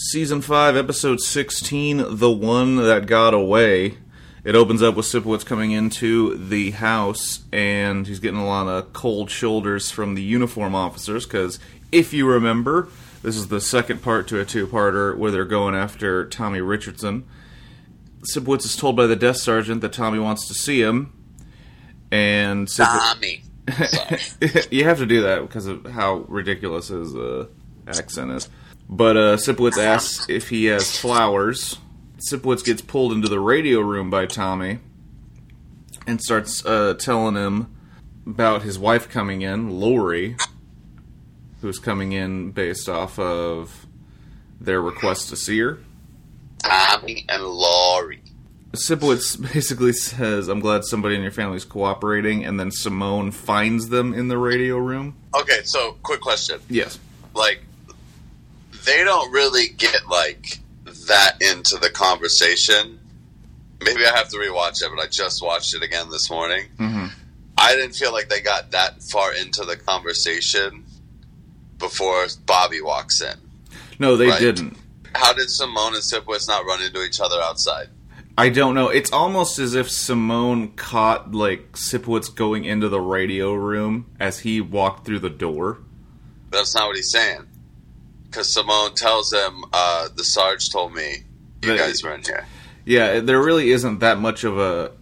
Season 5, Episode 16, The One That Got Away. It opens up with Sipowicz coming into the house, and he's getting a lot of cold shoulders from the uniform officers, because if you remember, this is the second part to a two-parter where they're going after Tommy Richardson. Sipowicz is told by the desk sergeant that Tommy wants to see him, and Tommy. You have to do that because of how ridiculous his accent is. But Sipowicz asks if he has flowers. Sipowicz gets pulled into the radio room by Tommy and starts telling him about his wife coming in, Lori, who's coming in based off of their request to see her. Tommy and Lori. Sipowicz basically says, I'm glad somebody in your family's cooperating, and then Simone finds them in the radio room. Okay, so, quick question. Yes. Like, they don't really get, like, that into the conversation. Maybe I have to rewatch it, but I just watched it again this morning. Mm-hmm. I didn't feel like they got that far into the conversation before Bobby walks in. No, they didn't. How did Simone and Sipowicz not run into each other outside? I don't know. It's almost as if Simone caught, like, Sipowicz going into the radio room as he walked through the door. That's not what he's saying. Because Simone tells him, the Sarge told me you guys were in here. Yeah, there really isn't that much of a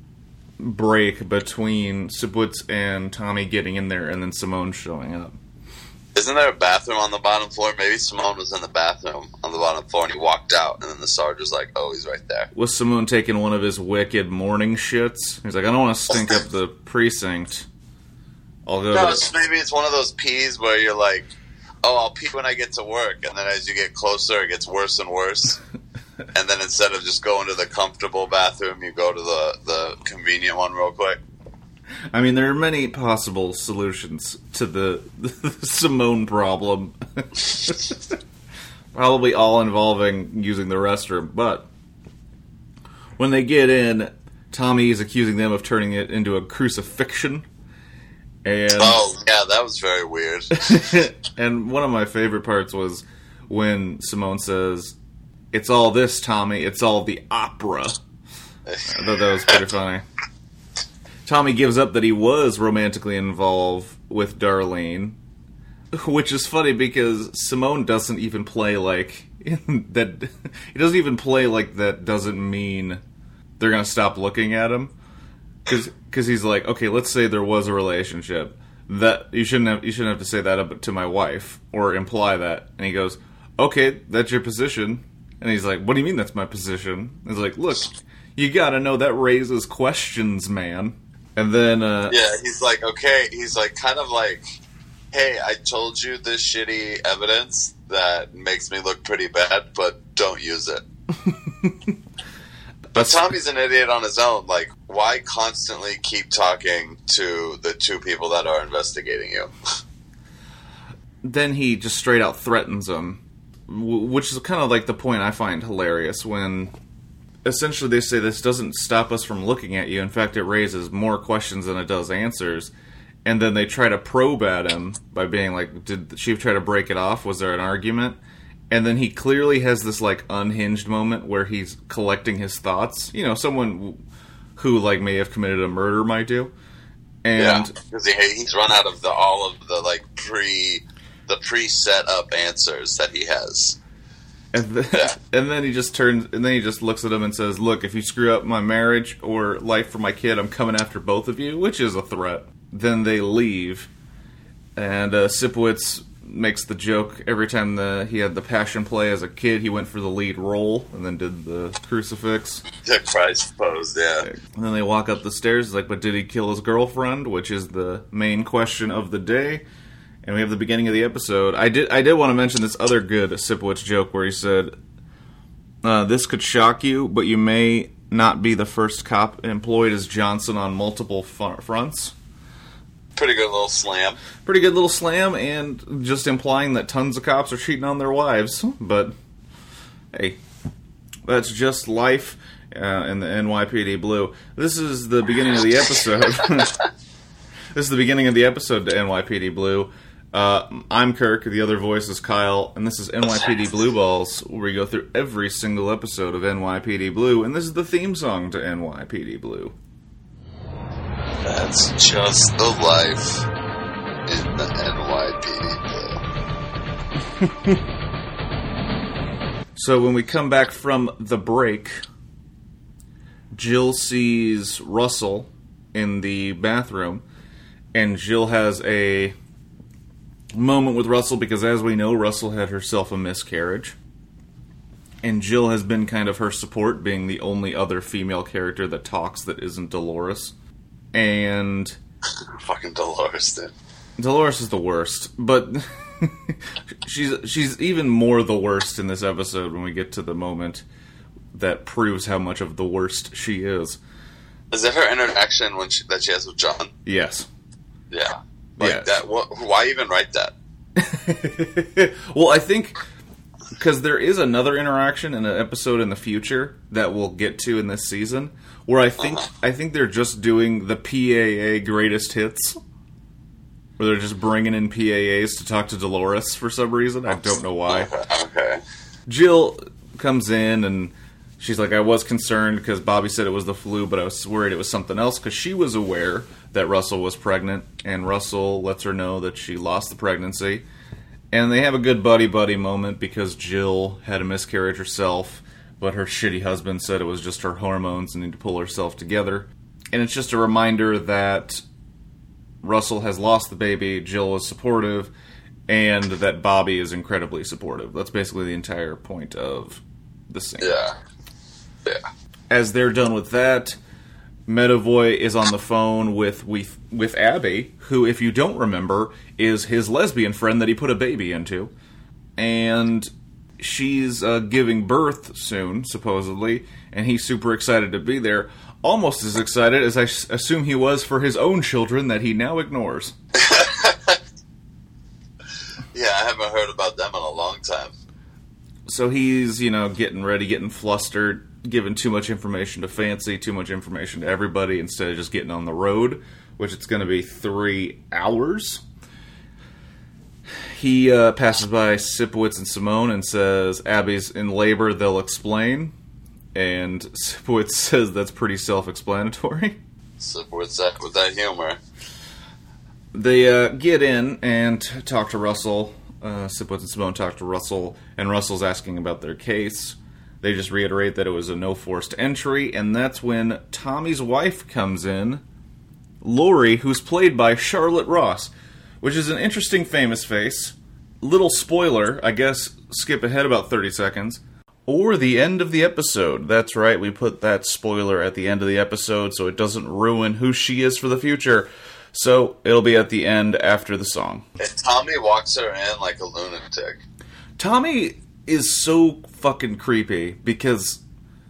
break between Sipowicz and Tommy getting in there and then Simone showing up. Isn't there a bathroom on the bottom floor? Maybe Simone was in the bathroom on the bottom floor and he walked out, and then the Sarge was like, oh, he's right there. Was Simone taking one of his wicked morning shits? He's like, I don't want to stink up the precinct. I'll go maybe it's one of those pees where you're like, oh, I'll pee when I get to work, and then as you get closer, it gets worse and worse. And then instead of just going to the comfortable bathroom, you go to the convenient one real quick. I mean, there are many possible solutions to the Simone problem. Probably all involving using the restroom. But when they get in, Tommy is accusing them of turning it into a crucifixion. And oh, yeah, that was very weird. And one of my favorite parts was when Simone says, it's all this, Tommy, it's all the opera. I thought that was pretty funny. Tommy gives up that he was romantically involved with Darlene, which is funny because Simone doesn't even play like that. He doesn't even play like that doesn't mean they're gonna stop looking at him. Because he's like, okay, let's say there was a relationship. That you shouldn't have to say that up to my wife or imply that. And he goes, okay, that's your position. And he's like, what do you mean that's my position? He's like, look, you gotta know that raises questions, man. And then yeah, he's like, okay, he's like, kind of like, hey, I told you this shitty evidence that makes me look pretty bad, but don't use it. But Tommy's an idiot on his own. Like, why constantly keep talking to the two people that are investigating you? Then he just straight out threatens them, which is kind of like the point I find hilarious when essentially they say this doesn't stop us from looking at you. In fact, it raises more questions than it does answers. And then they try to probe at him by being like, did she try to break it off? Was there an argument? And then he clearly has this, like, unhinged moment where he's collecting his thoughts. You know, someone who, like, may have committed a murder might do. And yeah, because he's run out of all of the, like, pre-set up answers that he has. And then he just looks at him and says, look, if you screw up my marriage or life for my kid, I'm coming after both of you, which is a threat. Then they leave. And Sipowicz makes the joke every time he had the Passion Play as a kid, he went for the lead role and then did the crucifix. The Christ pose, yeah. And then they walk up the stairs, it's like, but did he kill his girlfriend? Which is the main question of the day. And we have the beginning of the episode. I did want to mention this other good Sipowicz joke where he said, this could shock you, but you may not be the first cop employed as Johnson on multiple fronts. Pretty good little slam. Pretty good little slam, and just implying that tons of cops are cheating on their wives. But, hey, that's just life in the NYPD Blue. This is the beginning of the episode. This is the beginning of the episode to NYPD Blue. I'm Kirk, the other voice is Kyle, and this is NYPD Blue Balls, where we go through every single episode of NYPD Blue, and this is the theme song to NYPD Blue. That's just the life in the NYPD Blue. So when we come back from the break, Jill sees Russell in the bathroom, and Jill has a moment with Russell because, as we know, Russell had herself a miscarriage. And Jill has been kind of her support, being the only other female character that talks that isn't Dolores. And fucking Dolores, dude. Dolores is the worst, but she's even more the worst in this episode when we get to the moment that proves how much of the worst she is. Is that her interaction that she has with John? Yes. Yeah. That. Why even write that? Well, I think because there is another interaction in an episode in the future that we'll get to in this season, where I think they're just doing the PAA greatest hits, where they're just bringing in PAAs to talk to Dolores for some reason. I don't know why. Okay. Jill comes in and she's like, I was concerned because Bobby said it was the flu, but I was worried it was something else because she was aware that Russell was pregnant, and Russell lets her know that she lost the pregnancy. And they have a good buddy-buddy moment because Jill had a miscarriage herself, but her shitty husband said it was just her hormones and need to pull herself together. And it's just a reminder that Russell has lost the baby, Jill is supportive, and that Bobby is incredibly supportive. That's basically the entire point of the scene. Yeah. As they're done with that, Medavoy is on the phone with Abby, who, if you don't remember, is his lesbian friend that he put a baby into. And she's giving birth soon, supposedly, and he's super excited to be there. Almost as excited as I assume he was for his own children that he now ignores. Yeah, I haven't heard about them in a long time. So he's, getting ready, getting flustered, giving too much information to Fancy, too much information to everybody, instead of just getting on the road, which it's going to be 3 hours. He passes by Sipowicz and Simone and says, Abby's in labor, they'll explain. And Sipowicz says that's pretty self-explanatory. Sipowicz with that humor. They get in and talk to Russell. Sipowicz and Simone talk to Russell, and Russell's asking about their case. They just reiterate that it was a no forced entry, and that's when Tommy's wife comes in, Lori, who's played by Charlotte Ross, which is an interesting famous face. Little spoiler, I guess, skip ahead about 30 seconds, or the end of the episode. That's right, we put that spoiler at the end of the episode so it doesn't ruin who she is for the future. So, it'll be at the end after the song. And Tommy walks her in like a lunatic. Tommy is so fucking creepy because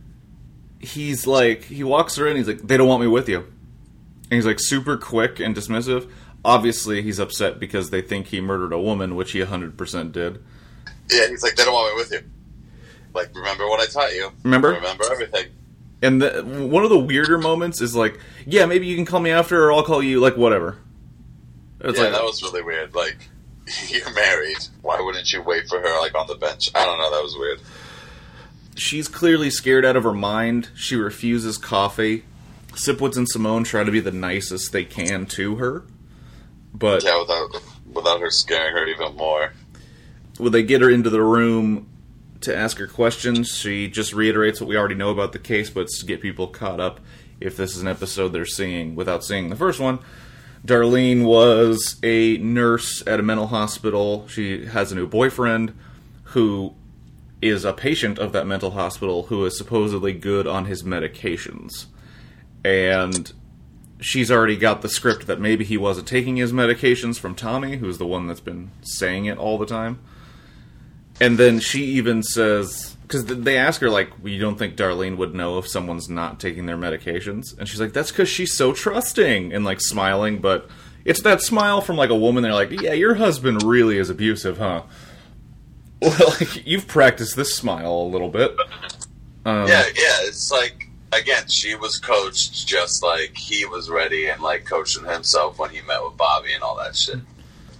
he's like, he walks her in, he's like, they don't want me with you. And he's like super quick and dismissive. Obviously, he's upset because they think he murdered a woman, which he 100% did. Yeah, he's like, they don't want me with you. Like, remember what I taught you. Remember everything. And one of the weirder moments is like, yeah, maybe you can call me after, or I'll call you, like, whatever. It's that was really weird. Like, you're married. Why wouldn't you wait for her, like, on the bench? I don't know, that was weird. She's clearly scared out of her mind. She refuses coffee. Sipowicz and Simone try to be the nicest they can to her. But yeah, without her scaring her even more. When they get her into the room to ask her questions, she just reiterates what we already know about the case, but it's to get people caught up if this is an episode they're seeing without seeing the first one. Darlene was a nurse at a mental hospital. She has a new boyfriend who is a patient of that mental hospital who is supposedly good on his medications. And she's already got the script that maybe he wasn't taking his medications from Tommy, who's the one that's been saying it all the time. And then she even says, because they ask her, like, well, you don't think Darlene would know if someone's not taking their medications? And she's like, that's because she's so trusting, and, like, smiling, but it's that smile from, like, a woman, they're like, yeah, your husband really is abusive, huh? Well, like, you've practiced this smile a little bit. Yeah, it's like, again, she was coached just like he was ready and, like, coaching himself when he met with Bobby and all that shit.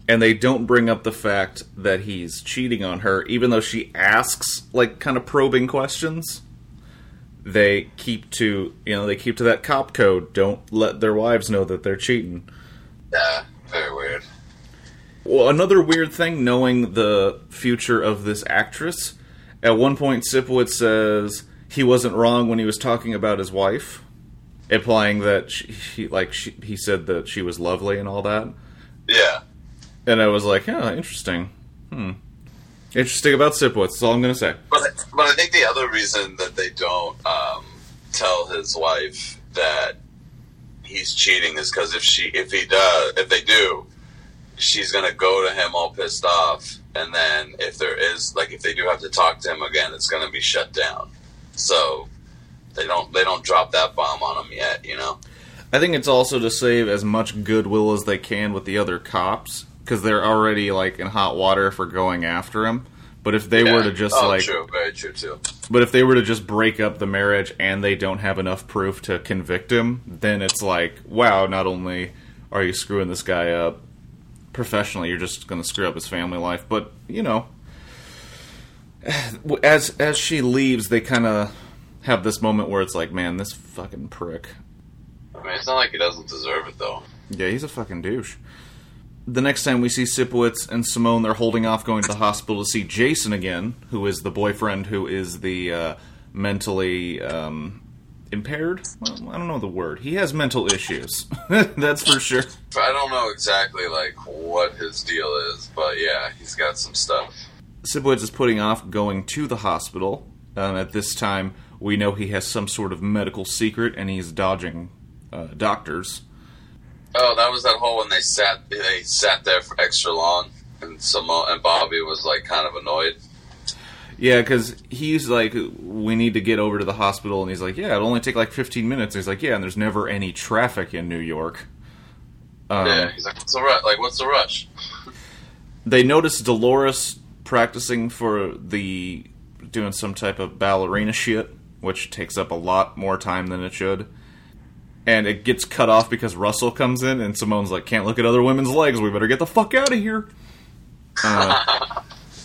and they don't bring up the fact that he's cheating on her, even though she asks, like, kind of probing questions. They keep to that cop code. Don't let their wives know that they're cheating. Yeah, very weird. Well, another weird thing, knowing the future of this actress, at one point Sipowicz says he wasn't wrong when he was talking about his wife, implying that he said that she was lovely and all that. Yeah. And I was like, oh, interesting. Interesting about Sipowicz, that's all I'm going to say. But I think the other reason that they don't tell his wife that he's cheating is because if they do, she's going to go to him all pissed off, and then if they do have to talk to him again, it's going to be shut down. So they don't drop that bomb on him yet, you know? I think it's also to save as much goodwill as they can with the other cops, because they're already, like, in hot water for going after him. But if they were to just, true, very true, too. But if they were to just break up the marriage and they don't have enough proof to convict him, then it's like, wow, not only are you screwing this guy up professionally, you're just going to screw up his family life. But, you know, as she leaves, they kind of have this moment where it's like, man, this fucking prick. I mean, it's not like he doesn't deserve it, though. Yeah, he's a fucking douche. The next time we see Sipowicz and Simone, they're holding off going to the hospital to see Jason again, who is the boyfriend who is the mentally impaired? Well, I don't know the word. He has mental issues. That's for sure. I don't know exactly, like, what his deal is, but yeah, he's got some stuff. Sipowicz is putting off going to the hospital. At this time, we know he has some sort of medical secret, and he's dodging doctors. Oh, that was that whole when they sat there for extra long, and Simone and Bobby was like kind of annoyed. Yeah, because he's like, we need to get over to the hospital, and he's like, yeah, it'll only take like 15 minutes. And he's like, yeah, and there's never any traffic in New York. Yeah, he's like, what's the rush? They notice Dolores practicing for doing some type of ballerina shit, which takes up a lot more time than it should. And it gets cut off because Russell comes in, and Simone's like, can't look at other women's legs, we better get the fuck out of here. Yeah,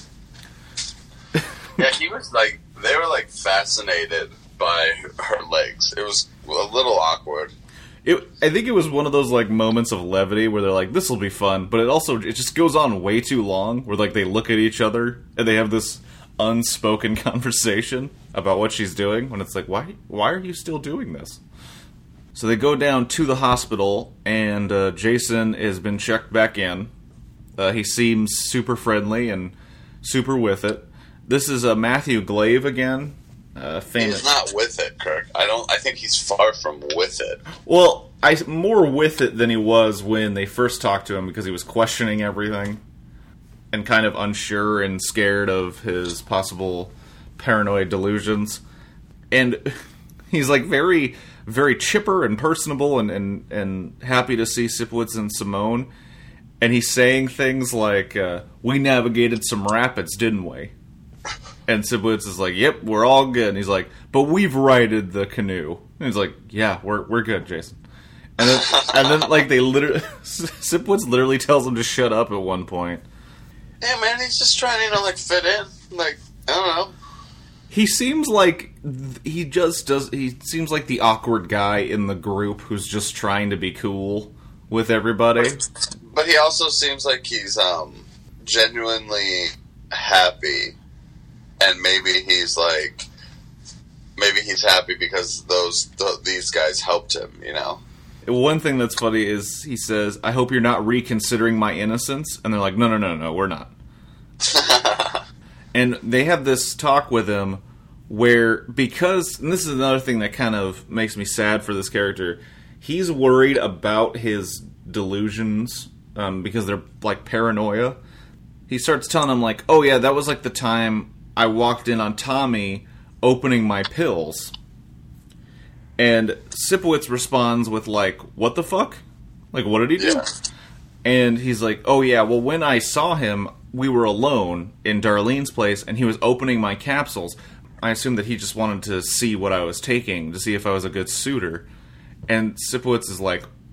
he was like, they were like fascinated by her legs. It was a little awkward. I think it was one of those like moments of levity where they're like, this will be fun, but it just goes on way too long, where like they look at each other, and they have this unspoken conversation about what she's doing, when it's like, why are you still doing this? So they go down to the hospital, and Jason has been checked back in. He seems super friendly and super with it. This is Matthew Glave again. Famous. He's not with it, Kirk. I think he's far from with it. Well, more with it than he was when they first talked to him, because he was questioning everything and kind of unsure and scared of his possible paranoid delusions. And he's like very, very chipper and personable and happy to see Sipowicz and Simone. And he's saying things like, we navigated some rapids, didn't we? And Sipowicz is like, yep, we're all good. And he's like, but we've righted the canoe. And he's like, yeah, we're good, Jason. And then like, Sipowicz literally tells him to shut up at one point. Yeah, man, he's just trying to, like, fit in. Like, I don't know. He seems like he seems like the awkward guy in the group who's just trying to be cool with everybody. But he also seems like he's genuinely happy, and maybe he's happy because these guys helped him, you know. One thing that's funny is he says, "I hope you're not reconsidering my innocence," and they're like, "No, we're not." And they have this talk with him where, and this is another thing that kind of makes me sad for this character, he's worried about his delusions because they're like paranoia. He starts telling him like, oh yeah, that was like the time I walked in on Tommy opening my pills. And Sipowicz responds with like, what the fuck? Like, what did he do? Yeah. And he's like, oh yeah, well when I saw him, we were alone in Darlene's place, and he was opening my capsules. I assumed that he just wanted to see what I was taking, to see if I was a good suitor. And Sipowicz is like,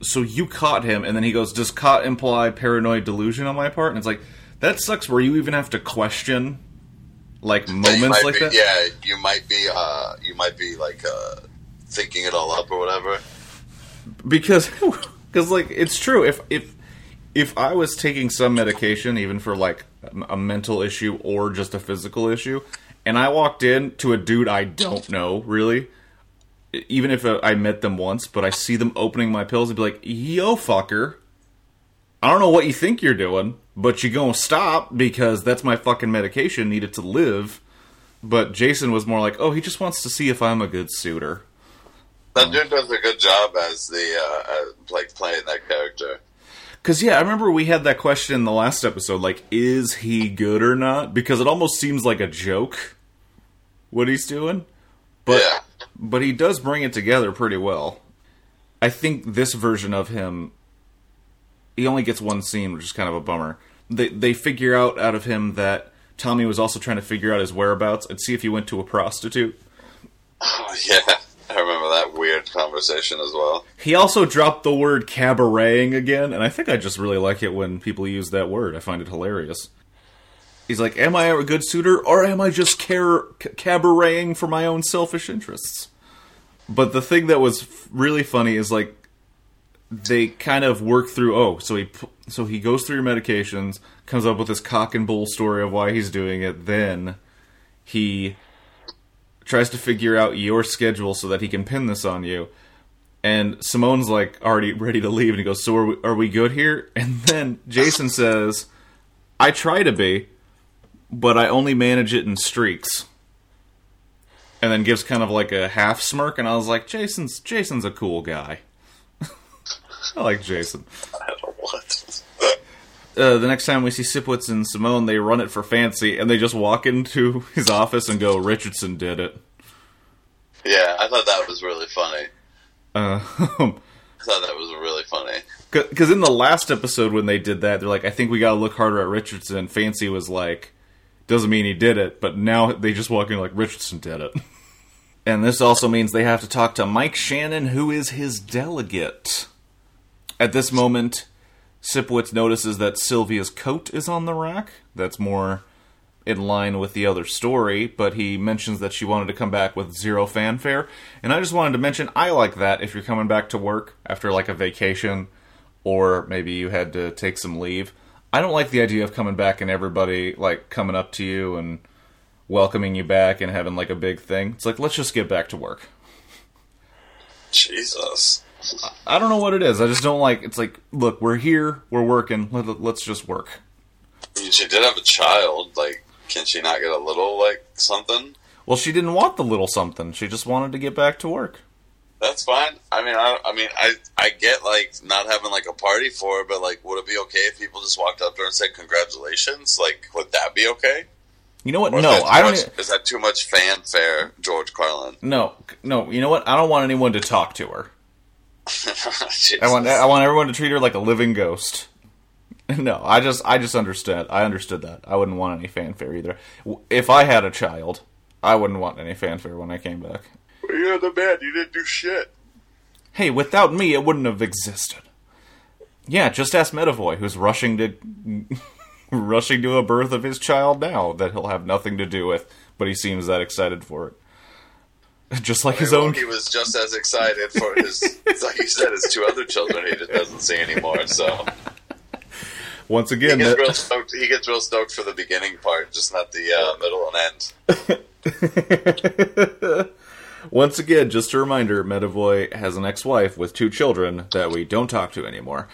so you caught him, and then he goes, does caught imply paranoid delusion on my part? And it's like, that sucks where you even have to question, like, moments like that. Yeah, you might be like, thinking it all up or whatever. Because, like, it's true. If I was taking some medication, even for, like, a mental issue or just a physical issue, and I walked in to a dude I don't know, really, even if I met them once, but I see them opening my pills and be like, yo, fucker, I don't know what you think you're doing, but you gonna stop because that's my fucking medication needed to live. But Jason was more like, oh, he just wants to see if I'm a good suitor. That dude does a good job as the, like, playing that character. Because, yeah, I remember we had that question in the last episode, like, is he good or not? Because it almost seems like a joke, what he's doing. But he does bring it together pretty well. I think this version of him, he only gets one scene, which is kind of a bummer. They figure out of him that Tommy was also trying to figure out his whereabouts and see if he went to a prostitute. Oh, yeah. I remember that weird conversation as well. He also dropped the word cabareting again, and I think I just really like it when people use that word. I find it hilarious. He's like, am I a good suitor, or am I just cabareting for my own selfish interests? But the thing that was really funny is, like, they kind of work through, so he goes through your medications, comes up with this cock and bull story of why he's doing it, then he tries to figure out your schedule so that he can pin this on you. And Simone's, like, already ready to leave, and he goes, so are we good here? And then Jason says, I try to be, but I only manage it in streaks. And then gives kind of like a half smirk, and I was like, Jason's a cool guy. I like Jason. I don't know what. The next time we see Sipowicz and Simone, they run it for fancy, and they just walk into his office and go, Richardson did it. Yeah, I thought that was really funny. I thought that was really funny. Because in the last episode when they did that, they're like, I think we gotta look harder at Richardson. Fancy was like, doesn't mean he did it, but now they just walk in like, Richardson did it. And this also means they have to talk to Mike Shannon, who is his delegate. At this moment, Sipowicz notices that Sylvia's coat is on the rack. That's more in line with the other story, but he mentions that she wanted to come back with zero fanfare. And I just wanted to mention, I like that if you're coming back to work after like a vacation, or maybe you had to take some leave. I don't like the idea of coming back and everybody like coming up to you and welcoming you back and having like a big thing. It's like, let's just get back to work. Jesus. I don't know what it is. I just don't like, it's like, look, we're here, we're working, let's just work. She did have a child, like, can she not get a little, like, something? Well, she didn't want the little something. She just wanted to get back to work. That's fine. I get, like, not having, like, a party for her, but, like, would it be okay if people just walked up to her and said congratulations? Like, would that be okay? You know what? Or No, I don't. Is that too much fanfare, George Carlin? No. You know what? I don't want anyone to talk to her. I want everyone to treat her like a living ghost. No, I just understood. I understood that. I wouldn't want any fanfare either. If I had a child, I wouldn't want any fanfare when I came back. You're the man. You didn't do shit. Hey, without me, it wouldn't have existed. Yeah, just ask Medavoy, who's rushing to a birth of his child now that he'll have nothing to do with, but he seems that excited for it. Just like his own. He was just as excited for his, like you said, his two other children he just doesn't see anymore, so. Once again, he gets real stoked for the beginning part, just not the middle and end. Once again, just a reminder, Medavoy has an ex-wife with 2 children that we don't talk to anymore.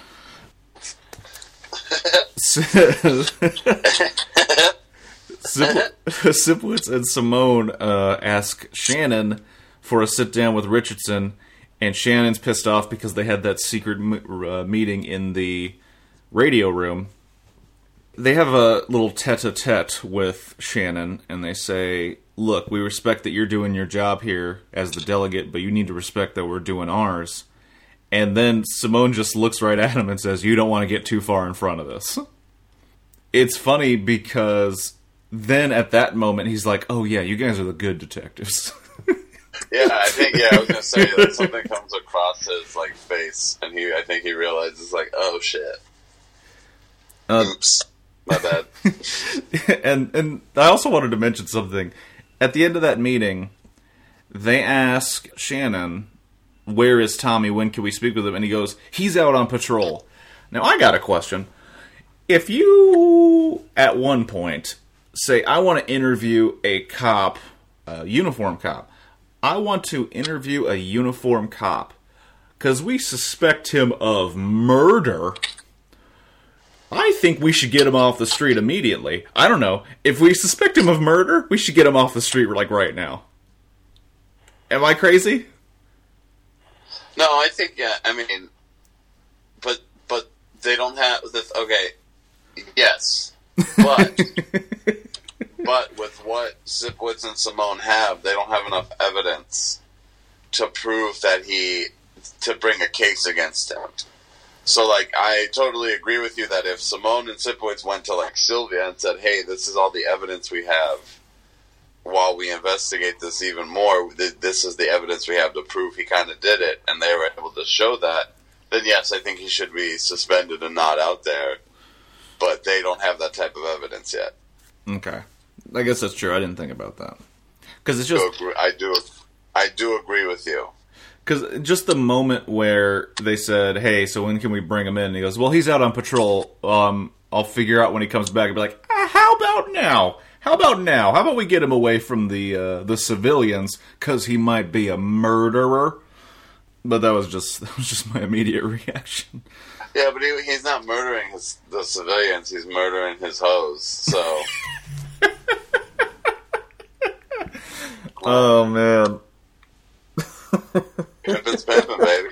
Sipowicz and Simone ask Shannon for a sit-down with Richardson, and Shannon's pissed off because they had that secret meeting in the radio room. They have a little tete-a-tete with Shannon, and they say, look, we respect that you're doing your job here as the delegate, but you need to respect that we're doing ours. And then Simone just looks right at him and says, you don't want to get too far in front of this. It's funny because then at that moment he's like, oh yeah, you guys are the good detectives. Yeah, I was gonna say that something comes across his like face, and I think he realizes like, oh shit, oops, my bad. and I also wanted to mention something. At the end of that meeting, they ask Shannon, "Where is Tommy? When can we speak with him?" And he goes, "He's out on patrol." Now I got a question. If you at one point say, "I want to interview a cop, a uniform cop," I want to interview a uniform cop because we suspect him of murder. I think we should get him off the street immediately. I don't know. If we suspect him of murder, we should get him off the street like right now. Am I crazy? No, I think, yeah, I mean, but they don't have this, okay, yes, but with what Sipowicz and Simone have, they don't have enough evidence to prove that to bring a case against him. So, like, I totally agree with you that if Simone and Sipowicz went to, like, Sylvia and said, hey, this is all the evidence we have while we investigate this even more, this is the evidence we have to prove he kind of did it, and they were able to show that, then yes, I think he should be suspended and not out there. But they don't have that type of evidence yet. Okay. I guess that's true. I didn't think about that. Because it's just... I do agree with you. Because just the moment where they said, hey, so when can we bring him in? And he goes, well, he's out on patrol. I'll figure out when he comes back. And be like, how about now? How about we get him away from the civilians because he might be a murderer? But that was just my immediate reaction. Yeah, but he's not murdering the civilians. He's murdering his hoes. So. Oh man. Pimpin's pimpin', baby.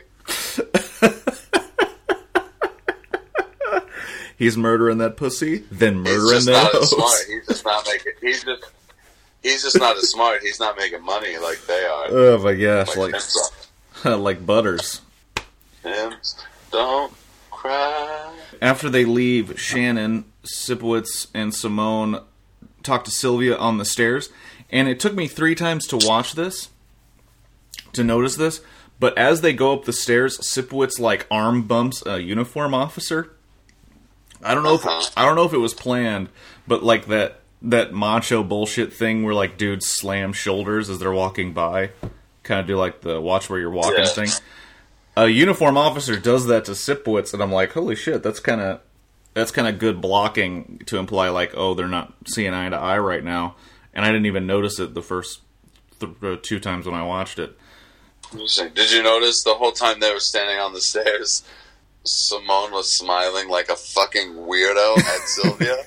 He's murdering that pussy, then murdering he's just that not hoes. As smart. He's just not making. He's just not as smart. He's not making money like they are. Oh my gosh, like like Butters. Pimps don't cry. After they leave, Shannon, Sipowicz, and Simone talk to Sylvia on the stairs, and it took me 3 times to watch this. To notice this, but as they go up the stairs, Sipowicz like arm bumps a uniform officer. I don't know if it was planned, but like that macho bullshit thing where like dudes slam shoulders as they're walking by, kind of do like the watch where you're walking thing. A uniform officer does that to Sipowicz, and I'm like, holy shit, that's kind of good blocking to imply like, oh, they're not seeing eye to eye right now, and I didn't even notice it the first 2 times when I watched it. Did you notice the whole time they were standing on the stairs, Simone was smiling like a fucking weirdo at Sylvia?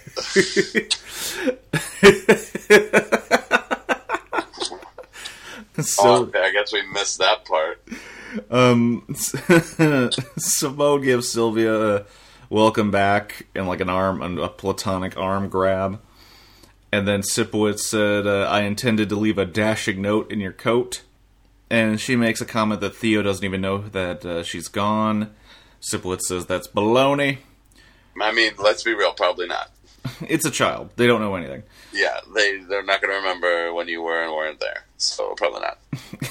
Okay, I guess we missed that part. Simone gives Sylvia a welcome back and like a platonic arm grab. And then Sipowicz said, I intended to leave a dashing note in your coat. And she makes a comment that Theo doesn't even know that she's gone. Sipowicz says that's baloney. I mean, let's be real, probably not. It's a child. They don't know anything. Yeah, they're not going to remember when you were and weren't there. So, probably not.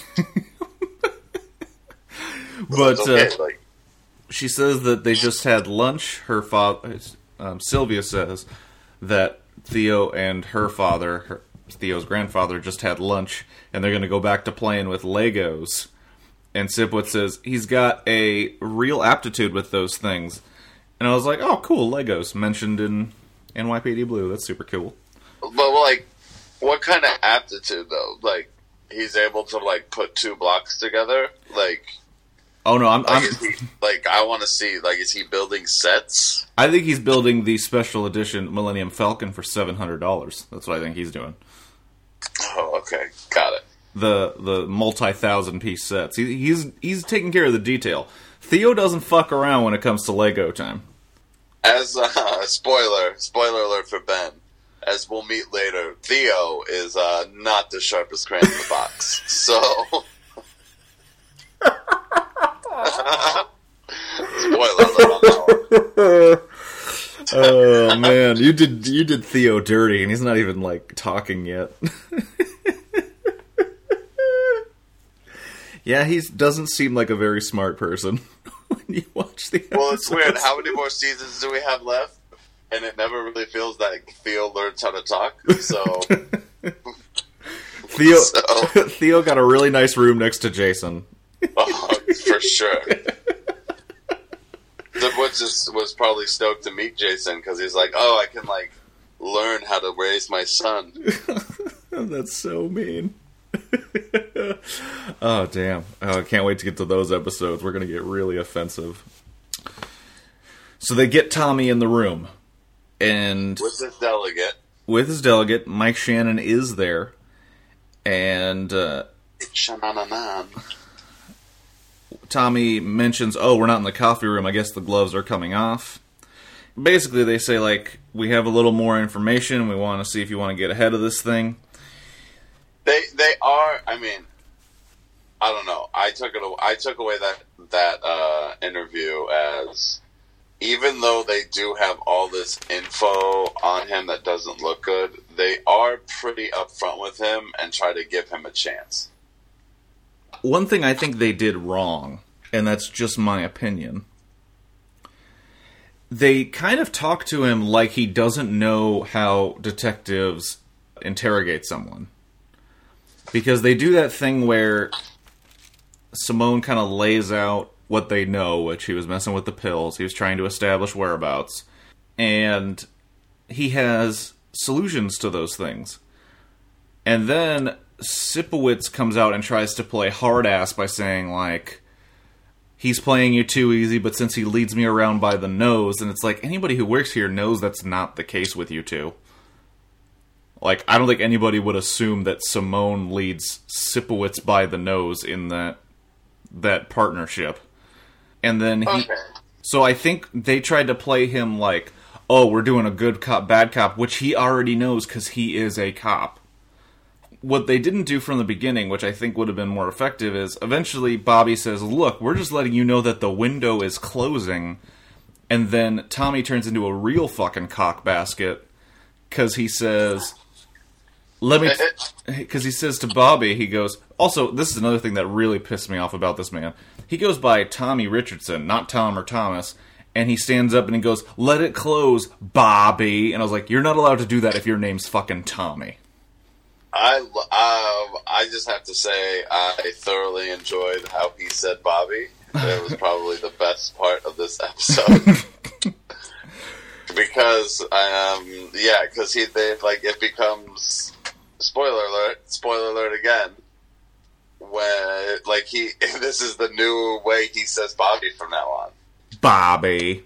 But okay, she says that they just had lunch. Her father, Sylvia says that Theo and her father, Theo's grandfather, just had lunch, and they're going to go back to playing with Legos. And Sipowicz says he's got a real aptitude with those things. And I was like, oh, cool, Legos, mentioned in NYPD Blue. That's super cool. But, like, what kind of aptitude, though? Like, he's able to, like, put 2 blocks together? Like... Oh, no, I'm I want to see, like, is he building sets? I think he's building the special edition Millennium Falcon for $700. That's what I think he's doing. Oh, okay. Got it. The multi-thousand piece sets. He's taking care of the detail. Theo doesn't fuck around when it comes to Lego time. As spoiler alert for Ben, as we'll meet later, Theo is not the sharpest crayon in the box. So spoiler alert on that one. Oh man, you did Theo dirty, and he's not even like talking yet. Yeah, he doesn't seem like a very smart person when you watch the Well, it's weird. How many more seasons do we have left? And it never really feels like Theo learns how to talk. So Theo got a really nice room next to Jason. Oh, for sure. Sipowicz was probably stoked to meet Jason because he's like, oh, I can like learn how to raise my son. That's so mean. Oh, damn. Oh, I can't wait to get to those episodes. We're going to get really offensive. So they get Tommy in the room. And with his delegate, Mike Shannon is there. And Tommy mentions, oh, we're not in the coffee room. I guess the gloves are coming off. Basically, they say, like, we have a little more information. We want to see if you want to get ahead of this thing. They are. I mean, I don't know. I took away that interview as, even though they do have all this info on him that doesn't look good, they are pretty upfront with him and try to give him a chance. One thing I think they did wrong, and that's just my opinion, they kind of talk to him like he doesn't know how detectives interrogate someone. Because they do that thing where Simone kind of lays out what they know, which he was messing with the pills, he was trying to establish whereabouts, and he has solutions to those things. And then Sipowicz comes out and tries to play hard ass by saying, like, he's playing you too easy, but since he leads me around by the nose, and it's like, anybody who works here knows that's not the case with you two. Like, I don't think anybody would assume that Simone leads Sipowicz by the nose in that partnership. And then so I think they tried to play him like, oh, we're doing a good cop, bad cop, which he already knows because he is a cop. What they didn't do from the beginning, which I think would have been more effective, is eventually Bobby says, look, we're just letting you know that the window is closing. And then Tommy turns into a real fucking cockbasket because he says, because he says to Bobby, he goes, also, this is another thing that really pissed me off about this man. He goes by Tommy Richardson, not Tom or Thomas, and he stands up and he goes, let it close, Bobby. And I was like, you're not allowed to do that if your name's fucking Tommy. I just have to say I thoroughly enjoyed how he said Bobby. It was probably the best part of this episode. Because it becomes spoiler alert again, when this is the new way he says Bobby from now on. Bobby.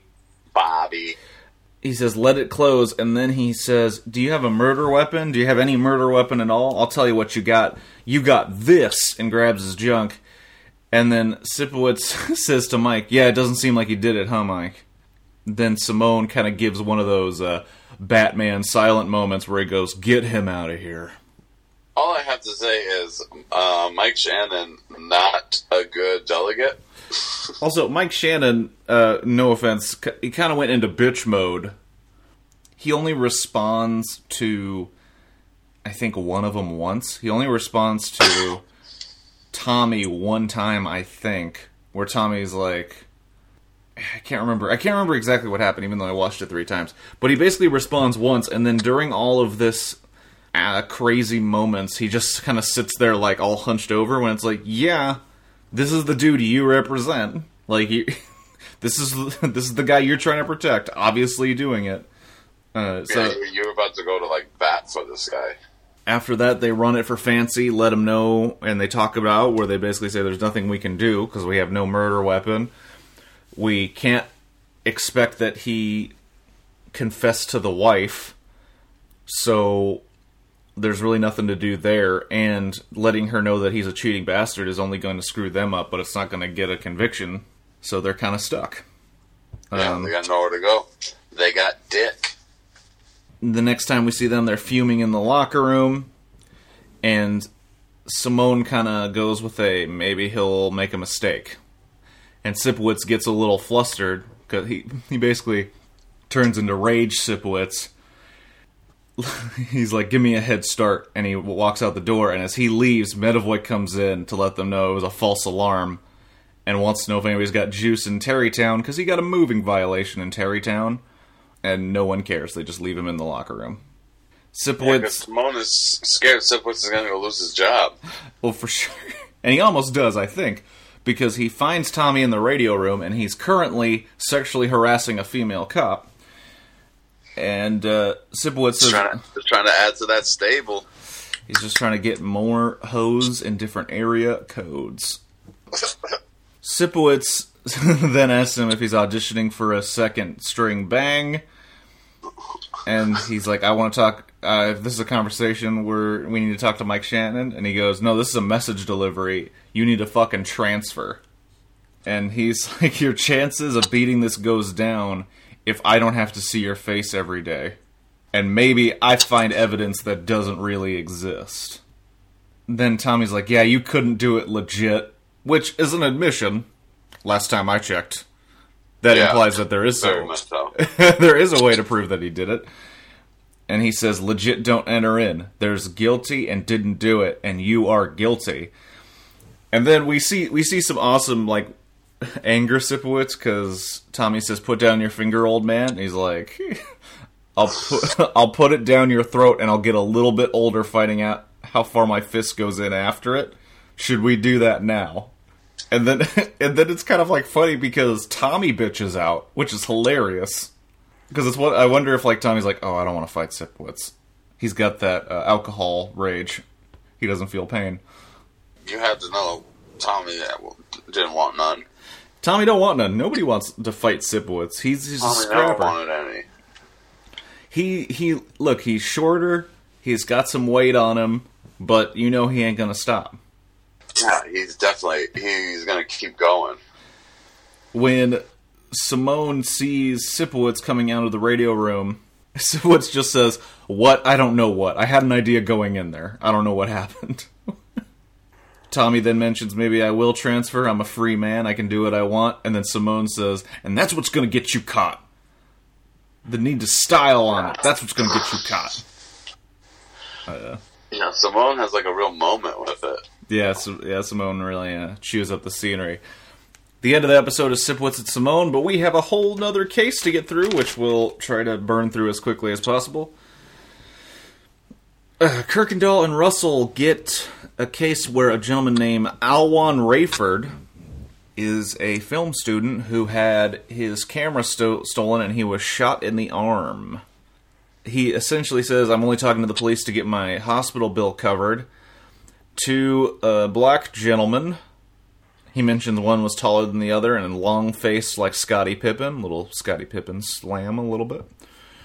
He says, let it close, and then he says, do you have a murder weapon? Do you have any murder weapon at all? I'll tell you what you got. You got this, and grabs his junk. And then Sipowicz says to Mike, yeah, it doesn't seem like he did it, huh, Mike? Then Simone kind of gives one of those Batman silent moments where he goes, get him out of here. All I have to say is Mike Shannon, not a good delegate. Also, Mike Shannon, no offense, he kind of went into bitch mode. He only responds to, I think, one of them once. He only responds to Tommy one time, I think, where Tommy's like, I can't remember exactly what happened, even though I watched it 3 times. But he basically responds once, and then during all of this crazy moments, he just kind of sits there like all hunched over when it's like, yeah, this is the duty you represent. Like, this is the guy you're trying to protect. Obviously doing it. So you're about to go to like bat for this guy. After that, they run it for Fancy, let him know, and they talk about where they basically say there's nothing we can do because we have no murder weapon. We can't expect that he confess to the wife, so there's really nothing to do there, and letting her know that he's a cheating bastard is only going to screw them up, but it's not going to get a conviction, so they're kind of stuck. Yeah, they got nowhere to go. They got dick. The next time we see them, they're fuming in the locker room, and Simone kind of goes with maybe he'll make a mistake. And Sipowicz gets a little flustered, because he basically turns into Rage Sipowicz. he's like, give me a head start, and he walks out the door, and as he leaves, Medavoy comes in to let them know it was a false alarm, and wants to know if anybody's got juice in Terrytown, because he got a moving violation in Terrytown, and no one cares. They just leave him in the locker room. Sipowicz... Simone is scared Sipowicz is going to go lose his job. Well, for sure. And he almost does, I think, because he finds Tommy in the radio room, and he's currently sexually harassing a female cop. And Sipowicz is just trying to add to that stable. He's just trying to get more hoes in different area codes. Sipowicz then asks him if he's auditioning for a second string bang. And he's like, I want to talk, if this is a conversation where we need to talk to Mike Shannon. And he goes, no, this is a message delivery. You need to fucking transfer. And he's like, your chances of beating this goes down if I don't have to see your face every day. And maybe I find evidence that doesn't really exist. Then Tommy's like, yeah, you couldn't do it legit. Which is an admission. Last time I checked. That implies that there is very much so. There is a way to prove that he did it. And he says, legit don't enter in. There's guilty and didn't do it, and you are guilty. And then we see some awesome, like, anger Sipowicz, because Tommy says, put down your finger, old man. And he's like, I'll put it down your throat, and I'll get a little bit older finding out how far my fist goes in after it. Should we do that now? And then it's kind of like funny because Tommy bitches out, which is hilarious. Because it's what I wonder if like Tommy's like, oh, I don't want to fight Sipowicz. He's got that alcohol rage. He doesn't feel pain. You have to know Tommy didn't want none. Tommy don't want none. Nobody wants to fight Sipowicz. He's a scrapper. Never wanted any. He look, he's shorter. He's got some weight on him, but you know he ain't gonna stop. Yeah, he's going to keep going. When Simone sees Sipowicz coming out of the radio room, Sipowicz just says, what? I don't know what. I had an idea going in there. I don't know what happened. Tommy then mentions, maybe I will transfer. I'm a free man. I can do what I want. And then Simone says, and that's what's going to get you caught. The need to style on it. That's what's going to get you caught. Yeah, Simone has like a real moment with it. Yeah, Simone really chews up the scenery. The end of the episode is Sipowicz and Simone, but we have a whole nother case to get through, which we'll try to burn through as quickly as possible. Kirkendall and Russell get a case where a gentleman named Alwan Rayford is a film student who had his camera stolen and he was shot in the arm. He essentially says, I'm only talking to the police to get my hospital bill covered. Two black gentlemen. He mentioned one was taller than the other and long-faced like Scottie Pippen. Little Scottie Pippen slam a little bit.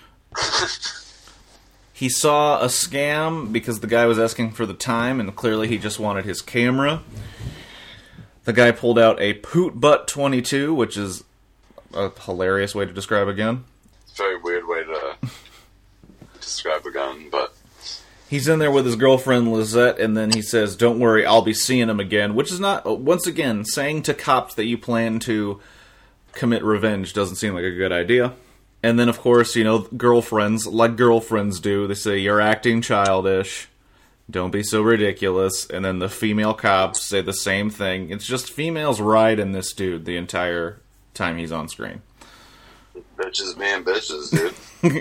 He saw a scam because the guy was asking for the time and clearly he just wanted his camera. The guy pulled out a Poot Butt 22, which is a hilarious way to describe a gun. It's a very weird way to describe a gun, but... He's in there with his girlfriend, Lizette, and then he says, don't worry, I'll be seeing him again, which is not, once again, saying to cops that you plan to commit revenge doesn't seem like a good idea. And then, of course, you know, girlfriends, like girlfriends do, they say, you're acting childish, don't be so ridiculous, and then the female cops say the same thing. It's just females riding this dude the entire time he's on screen. Bitches being bitches, dude.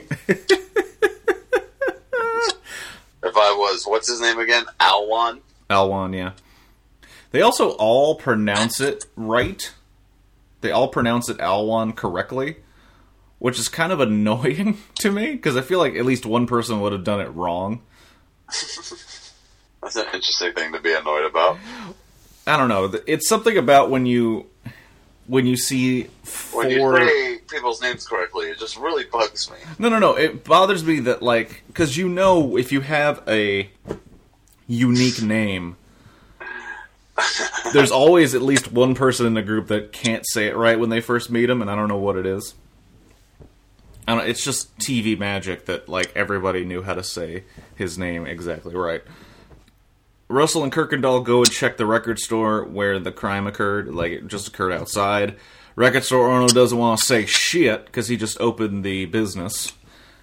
If I was, what's his name again? Alwan? Alwan, yeah. They also all pronounce it right. They all pronounce it Alwan correctly, which is kind of annoying to me, because I feel like at least one person would have done it wrong. That's an interesting thing to be annoyed about. I don't know. It's something about when you see four... When you say people's names correctly, it just really bugs me. No. It bothers me that, like... Because you know if you have a unique name, there's always at least one person in the group that can't say it right when they first meet him, and I don't know what it is. I don't, it's just TV magic that, like, everybody knew how to say his name exactly right. Russell and Kirkendall go and check the record store where the crime occurred. Like, it just occurred outside. Record store owner doesn't want to say shit because he just opened the business.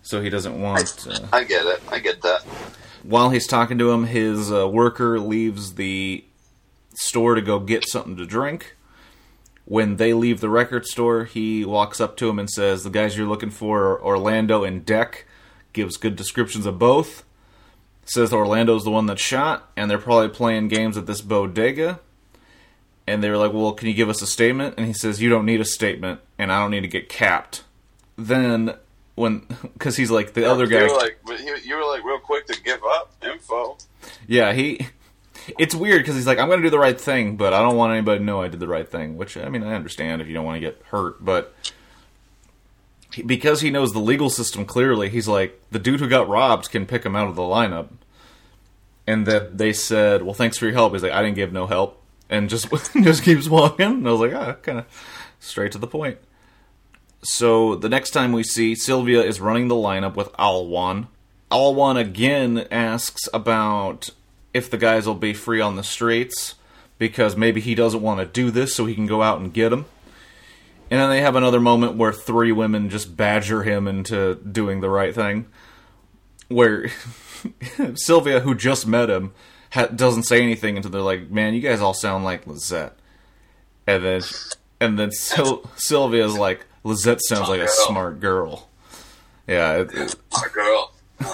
so he doesn't want... I get it. I get that. While he's talking to him, his worker leaves the store to go get something to drink. When they leave the record store, he walks up to him and says, the guys you're looking for are Orlando and Deck. Gives good descriptions of both. Says Orlando's the one that shot, and they're probably playing games at this bodega. And they were like, well, can you give us a statement? And he says, you don't need a statement, and I don't need to get capped. Then, because he's like, the other guy... You were like real quick to give up info. Yeah, it's weird, because he's like, I'm going to do the right thing, but I don't want anybody to know I did the right thing. Which, I mean, I understand if you don't want to get hurt, but... Because he knows the legal system clearly, he's like, the dude who got robbed can pick him out of the lineup. And that they said, well, thanks for your help. He's like, I didn't give no help. And just keeps walking. And I was like, kind of straight to the point. So the next time we see, Sylvia is running the lineup with Alwan. Alwan again asks about if the guys will be free on the streets, because maybe he doesn't want to do this so he can go out and get them. And then they have another moment where 3 women just badger him into doing the right thing. Where Sylvia, who just met him, doesn't say anything until they're like, man, you guys all sound like Lizette. And then Sylvia's like, Lizette sounds like a smart girl. Yeah. Smart girl.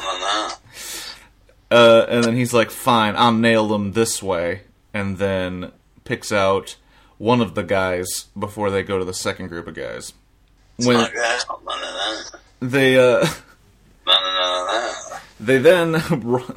And then he's like, fine, I'll nail them this way. And then picks out one of the guys before they go to the second group of guys. When they then run.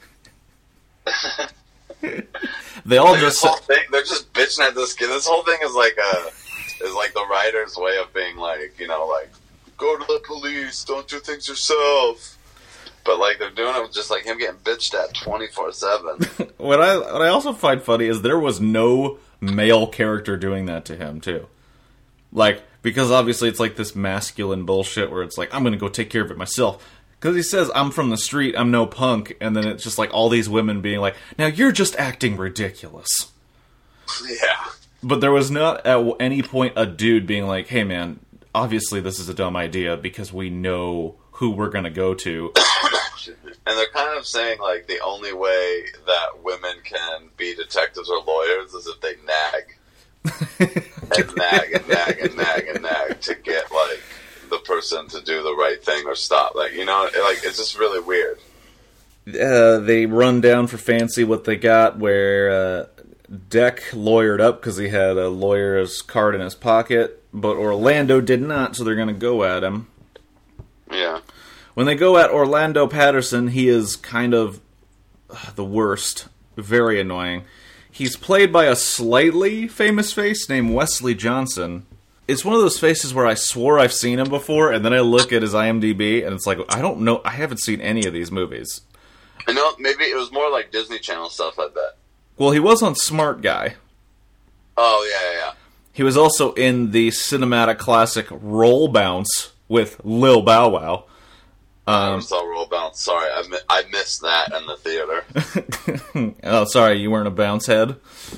They all just they're just bitching at this kid. This whole thing is like the writer's way of being like, like, go to the police, don't do things yourself. But like they're doing it with just like him getting bitched at 24/7. What I also find funny is there was no male character doing that to him too. Like, because obviously it's like this masculine bullshit where it's like, I'm gonna go take care of it myself. Because he says, I'm from the street, I'm no punk, and then it's just like all these women being like, now you're just acting ridiculous. Yeah. But there was not at any point a dude being like, hey man, obviously this is a dumb idea because we know who we're gonna go to. And they're kind of saying, like, the only way that women can be detectives or lawyers is if they nag. And nag and nag and nag and nag to get, like, the person to do the right thing or stop. Like, it's just really weird. They run down for fancy what they got, where Deck lawyered up because he had a lawyer's card in his pocket, but Orlando did not, so they're going to go at him. Yeah. When they go at Orlando Patterson, he is kind of the worst. Very annoying. He's played by a slightly famous face named Wesley Johnson. It's one of those faces where I swore I've seen him before, and then I look at his IMDb, and it's like, I don't know, I haven't seen any of these movies. I know, maybe it was more like Disney Channel stuff, I bet. Well, he was on Smart Guy. Oh, yeah. He was also in the cinematic classic Roll Bounce with Lil Bow Wow. I never saw Roll Bounce. Sorry, I missed that in the theater. Oh, sorry, you weren't a bounce head.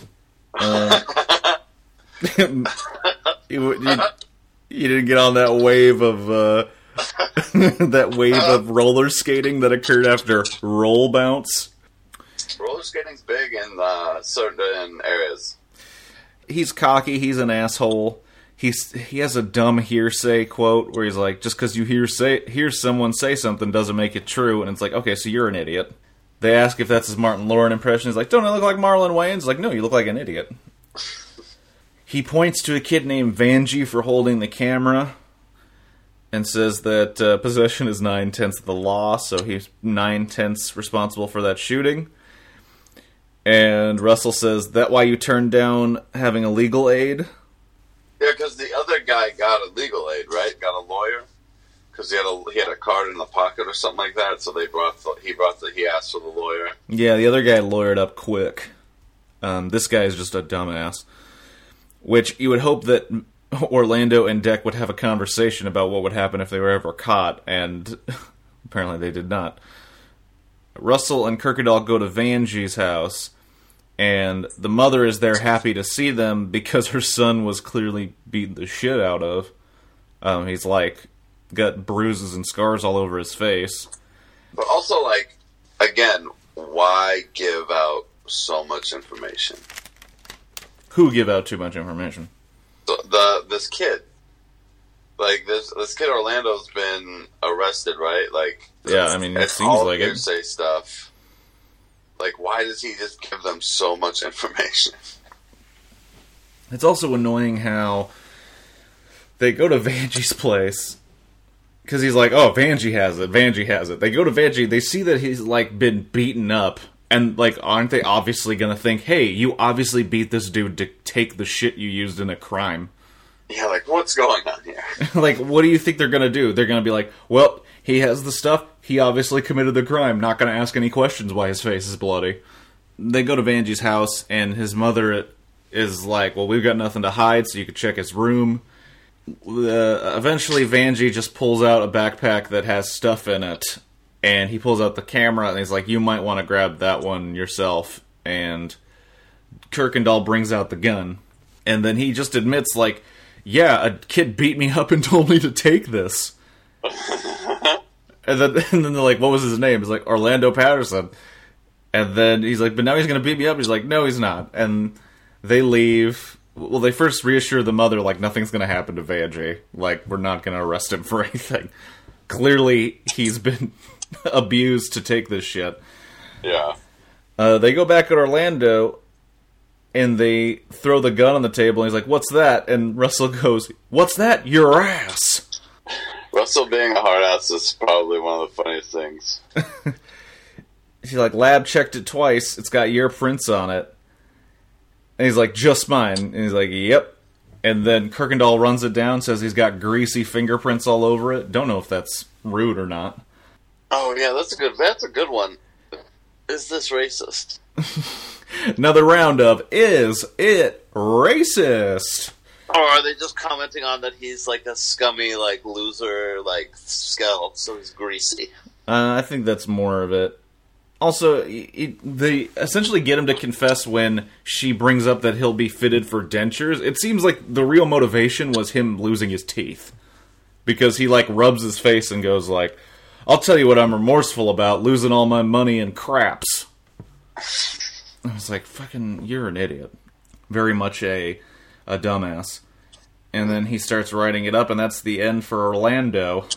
You didn't get on that wave of roller skating that occurred after Roll Bounce. Roller skating's big in certain areas. He's cocky. He's an asshole. He has a dumb hearsay quote where he's like, just because you hear someone say something doesn't make it true. And it's like, okay, so you're an idiot. They ask if that's his Martin Lawrence impression. He's like, don't I look like Marlon Wayans? He's like, no, you look like an idiot. He points to a kid named Vanjie for holding the camera and says that possession is 9/10 of the law, so he's 9/10 responsible for that shooting. And Russell says, that why you turned down having a legal aid? Yeah, because the other guy got a legal aid, right? Got a lawyer, because he had a card in the pocket or something like that. So he asked for the lawyer. Yeah, the other guy lawyered up quick. This guy is just a dumbass. Which you would hope that Orlando and Deck would have a conversation about what would happen if they were ever caught, and apparently they did not. Russell and Kirkendall go to Vanjie's house, and the mother is there happy to see them because her son was clearly beaten the shit out of. He's like, got bruises and scars all over his face. But also, like, again, why give out so much information? Who give out too much information? This kid. Like, this kid Orlando's been arrested, right? Like, yeah, I mean, it seems like it. Say stuff. Like, why does he just give them so much information? It's also annoying how they go to Vanjie's place, because he's like, oh, Vanjie has it, Vanjie has it. They go to Vanjie, they see that he's, like, been beaten up, and, like, aren't they obviously gonna think, hey, you obviously beat this dude to take the shit you used in a crime. Yeah, like, what's going on here? Like, what do you think they're gonna do? They're gonna be like, well, he has the stuff, he obviously committed the crime, not gonna ask any questions why his face is bloody. They go to Vanjie's house, and his mother is like, well, we've got nothing to hide, so you can check his room. Eventually, Vanjie just pulls out a backpack that has stuff in it, and he pulls out the camera, and he's like, you might want to grab that one yourself. And Kirkendall brings out the gun, and then he just admits, like, yeah, a kid beat me up and told me to take this. and then they're like, what was his name? He's like, Orlando Patterson. And then he's like, but now he's going to beat me up? He's like, no, he's not. And they leave. Well, they first reassure the mother, like, nothing's going to happen to Vanjie. Like, we're not going to arrest him for anything. Clearly, he's been abused to take this shit. Yeah. They go back at Orlando, and they throw the gun on the table, and he's like, what's that? And Russell goes, what's that? Your ass! Russell being a hard ass is probably one of the funniest things. He's like, lab checked it twice, it's got your prints on it. And he's like, just mine. And he's like, yep. And then Kirkendall runs it down, says he's got greasy fingerprints all over it. Don't know if that's rude or not. Oh, yeah, that's a good one. Is this racist? Another round of, is it racist? Or are they just commenting on that he's like a scummy, like, loser, like, skeleton, so he's greasy? I think that's more of it. Also, they essentially get him to confess when she brings up that he'll be fitted for dentures. It seems like the real motivation was him losing his teeth. Because he, like, rubs his face and goes, like, I'll tell you what I'm remorseful about, losing all my money in craps. I was like, fucking, you're an idiot. Very much a dumbass. And then he starts writing it up, and that's the end for Orlando.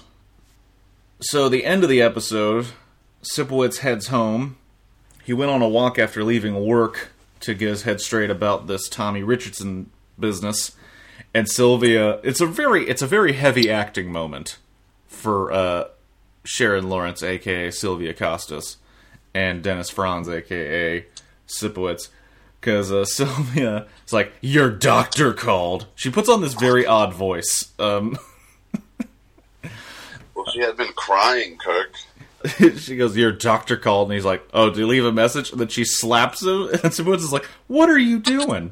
So, the end of the episode, Sipowicz heads home. He went on a walk after leaving work to get his head straight about this Tommy Richardson business. And Sylvia, it's a very heavy acting moment for Sharon Lawrence, a.k.a. Sylvia Costas, and Dennis Franz, a.k.a. Sipowicz. Because Sylvia is like, your doctor called. She puts on this very odd voice. Well, she had been crying, Kirk. She goes, your doctor called, and he's like, oh, did you leave a message? And then she slaps him, and Sipowicz is like, what are you doing?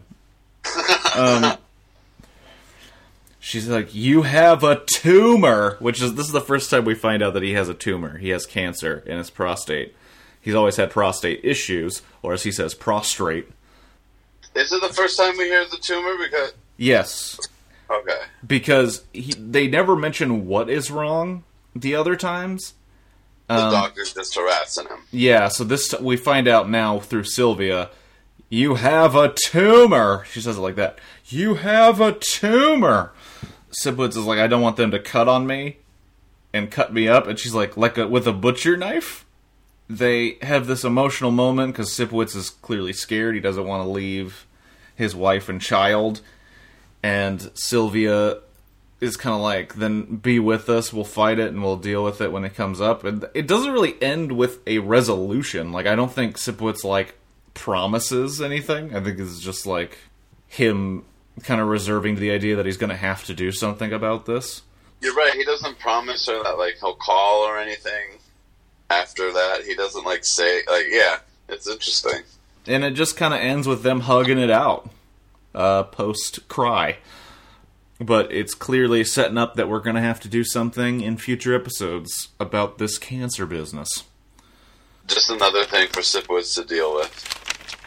She's like, you have a tumor, this is the first time we find out that he has a tumor. He has cancer in his prostate. He's always had prostate issues, or as he says, prostrate. Is it the first time we hear the tumor? Because yes. Okay. Because they never mention what is wrong the other times. The doctor's just harassing him. Yeah, so we find out now through Sylvia, you have a tumor. She says it like that. You have a tumor. Sipowicz is like, I don't want them to cut on me and cut me up. And she's like with a butcher knife? They have this emotional moment because Sipowicz is clearly scared. He doesn't want to leave his wife and child. And Sylvia is kind of like, then be with us, we'll fight it, and we'll deal with it when it comes up. And it doesn't really end with a resolution. Like, I don't think Sipowicz, like, promises anything. I think it's just, like, him kind of reserving the idea that he's going to have to do something about this. You're right, he doesn't promise her that, like, he'll call or anything after that. He doesn't, like, say, like, yeah, it's interesting. And it just kind of ends with them hugging it out, post-cry. But it's clearly setting up that we're going to have to do something in future episodes about this cancer business. Just another thing for Sipowicz to deal with.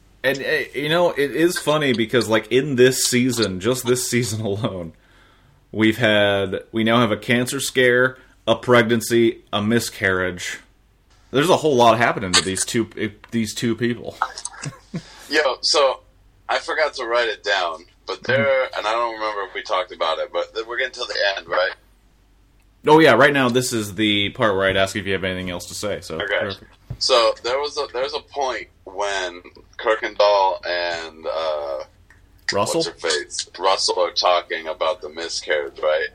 And, you know, it is funny because, like, in this season, just this season alone, We now have a cancer scare, a pregnancy, a miscarriage. There's a whole lot happening to these two people. Yo, so I forgot to write it down, but and I don't remember if we talked about it, but we're getting to the end, right? Oh yeah, right now this is the part where I'd ask if you have anything else to say. So okay. Perfect. So there's a point when Kirkendall and Russell? what's her face? Russell are talking about the miscarriage, right?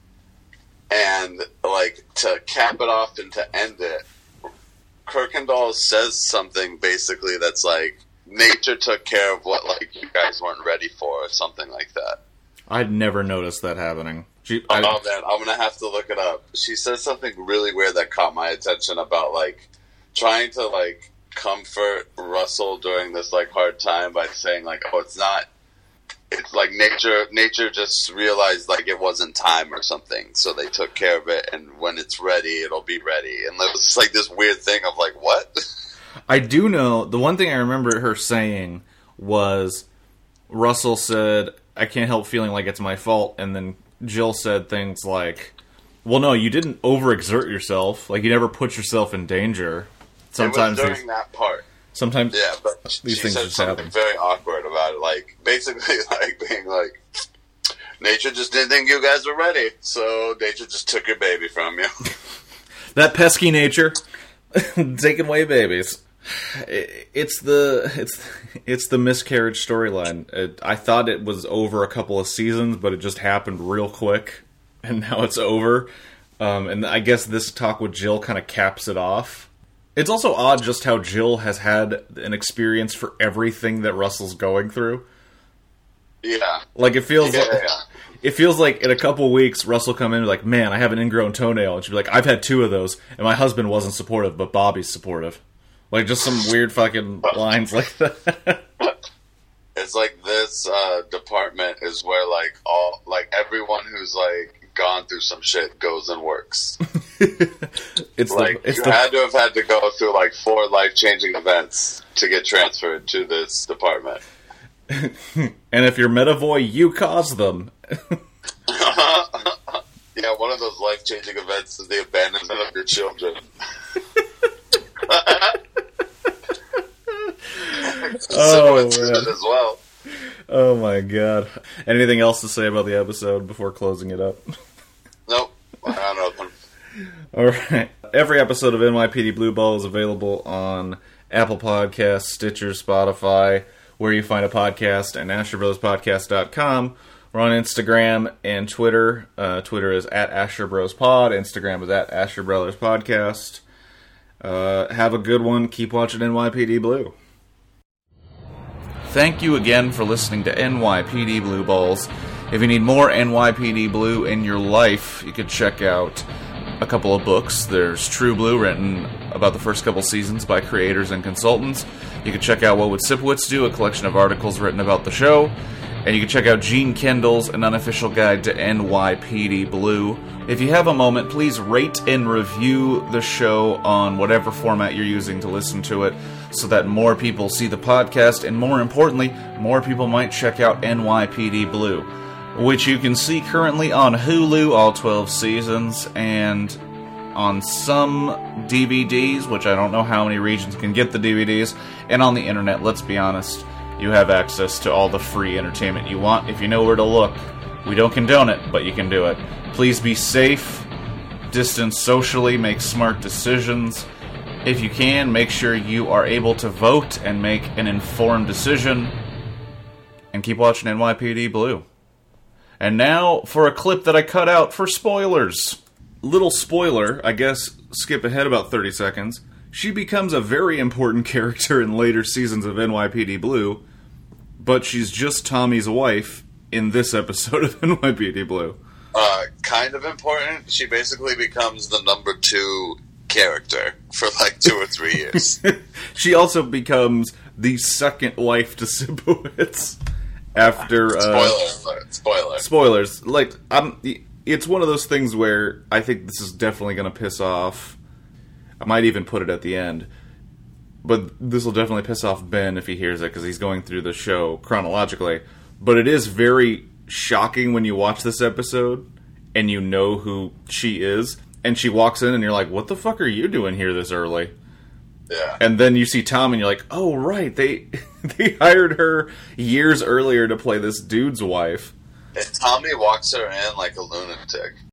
And like to cap it off and to end it, Kirkendall says something basically that's like, nature took care of what like you guys weren't ready for, or something like that. I'd never noticed that happening. Man, I'm gonna have to look it up. She says something really weird that caught my attention about like trying to like comfort Russell during this like hard time by saying like, oh, it's like nature just realized like it wasn't time or something, so they took care of it, and when it's ready, it'll be ready. And it was just like this weird thing of like, what? I do know, the one thing I remember her saying was, Russell said, I can't help feeling like it's my fault, and then Jill said things like, well, no, you didn't overexert yourself, like you never put yourself in danger. Sometimes it was during that part. Sometimes yeah, but these things said just something happen. Very awkward about it, like basically like being like, nature just didn't think you guys were ready, so nature just took your baby from you. That pesky nature taking away babies. It's the miscarriage storyline. I thought it was over a couple of seasons, but it just happened real quick, and now it's over. And I guess this talk with Jill kind of caps it off. It's also odd just how Jill has had an experience for everything that Russell's going through. Yeah, like it feels It feels like in a couple weeks, Russell come in and be like, man, I have an ingrown toenail. And she'd be like, I've had 2 of those, and my husband wasn't supportive, but Bobby's supportive. Like, just some weird fucking lines like that. It's like this department is where, like, everyone who's, like, gone through some shit goes and works. It's like, you had to have had to go through, like, 4 life-changing events to get transferred to this department. And if you're Metavoy, you caused them. Yeah, one of those life-changing events is the abandonment of your children. Oh, man. As well. Oh my god. Anything else to say about the episode before closing it up? Nope. I got nothing. Alright. Every episode of NYPD Blue Ball is available on Apple Podcasts, Stitcher, Spotify, where you find a podcast, and AsherBrothersPodcast.com. We're on Instagram and Twitter. Twitter is at AsherBrosPod. Instagram is at AsherBrothersPodcast. Have a good one. Keep watching NYPD Blue. Thank you again for listening to NYPD Blue Balls. If you need more NYPD Blue in your life, you could check out a couple of books. There's True Blue, written about the first couple seasons by creators and consultants. You can check out What Would Sipowicz Do, a collection of articles written about the show. And you can check out Gene Kendall's An Unofficial Guide to NYPD Blue. If you have a moment, please rate and review the show on whatever format you're using to listen to it, so that more people see the podcast, and more importantly, more people might check out NYPD Blue, which you can see currently on Hulu, all 12 seasons, and on some DVDs, which I don't know how many regions can get the DVDs, and on the internet. Let's be honest, you have access to all the free entertainment you want if you know where to look. We don't condone it, but you can do it. Please be safe, distance socially, make smart decisions. If you can, make sure you are able to vote and make an informed decision. And keep watching NYPD Blue. And now for a clip that I cut out for spoilers. Little spoiler, I guess, skip ahead about 30 seconds. She becomes a very important character in later seasons of NYPD Blue, but she's just Tommy's wife in this episode of NYPD Blue. Kind of important. She basically becomes the number 2 character for like 2 or 3 years. She also becomes the second wife to Sipowicz after... Spoiler. Spoilers. Like, it's one of those things where I think this is definitely going to piss off... I might even put it at the end. But this will definitely piss off Ben if he hears it, because he's going through the show chronologically. But it is very shocking when you watch this episode and you know who she is, and she walks in and you're like, what the fuck are you doing here this early? Yeah. And then you see Tom and you're like, oh, right, they hired her years earlier to play this dude's wife. And Tommy walks her in like a lunatic.